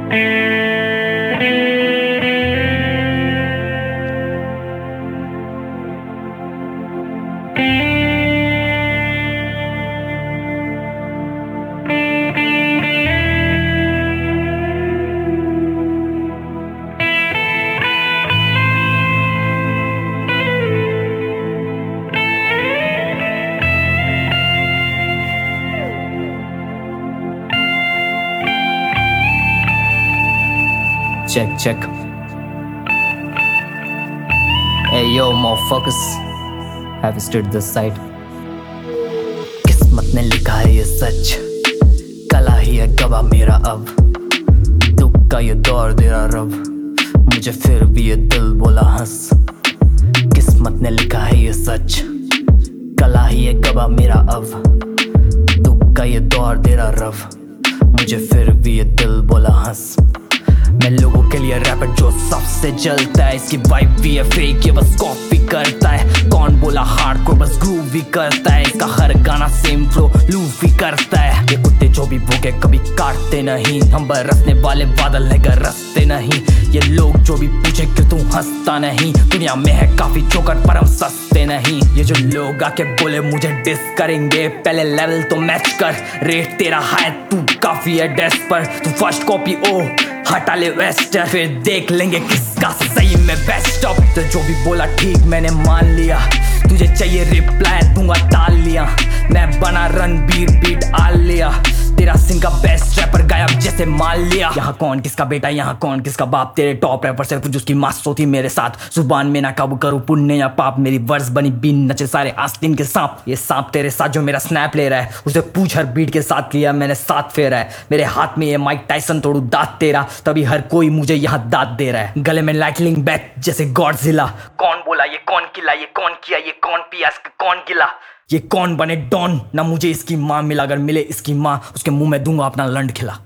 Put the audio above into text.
Check. Hey yo motherfuckers, have stood this side. किस्मत ने लिखा है ये सच, कला ही है गवाह मेरा अब। दुख का ये दौर दे रहा रब, मुझे फिर भी ये दिल बोला हंस। किस्मत ने लिखा है ये सच, कला ही है गवाह मेरा अब। दुख का ये दौर दे रहा रब, मुझे फिर भी ये दिल बोला हंस। मैं लोगों के लिए रैपर जो सबसे जलता है, इसकी वाइब भी है फेक, ये बस कॉपी करता है। कौन बोला हार्डकोर, बस ग्रूव भी करता है। इसका हर गाना सेम फ्लो लूप भी करता है। ये कुत्ते जो भी भूखे कभी काटते नहीं, हम बरसने वाले बादल है गरजते नहीं। ये लोग जो भी पूछे कि तू हंसता नहीं, दुनिया में है काफी जोकर पर हम सस्ते नहीं। ये जो लोग आके बोले मुझे डिस करेंगे, पहले लेवल तो मैच कर, रेट तेरा हाई तू काफी है डेस्क पर। तू फर्स्ट कॉपी ओ हटा ले वेस्ट, फिर देख लेंगे किसका सही में बेस्ट अप। तो जो भी बोला ठीक मैंने मान लिया, तुझे चाहिए रिप्लाई दूंगा टाल लिया। मैं बना रणबीर बीट आल लिया, तेरा सिंह का बेस्ट रैपर गायब जैसे मान लिया। यहाँ कौन किसका बेटा, यहाँ कौन किसका बाप, तेरे टॉप रैपर सिर्फ जिसकी मास्टो थी मेरे साथ। जुबान में ना काबू करूँ पुण्य या पाप, मेरी वर्स बनी बीन नचे सारे आस्तीन के सांप। ये सांप तेरे साथ जो मेरा स्नैप ले रहा है, उसे पूछ हर बीट के साथ लिया मैंने साथ फेरा है। मेरे हाथ में ये माइक टाइसन तोड़ू दांत तेरा, तभी हर कोई मुझे यहाँ दांत दे रहा है। गले में लाइटनिंग बैक जैसे गॉडजिला। कौन बोला ये कौन किला, ये कौन किया, ये कौन पिया, कौन गिला। ये कौन बने डॉन, ना मुझे इसकी माँ मिला, अगर मिले इसकी माँ उसके मुंह में दूंगा अपना लंड खिला।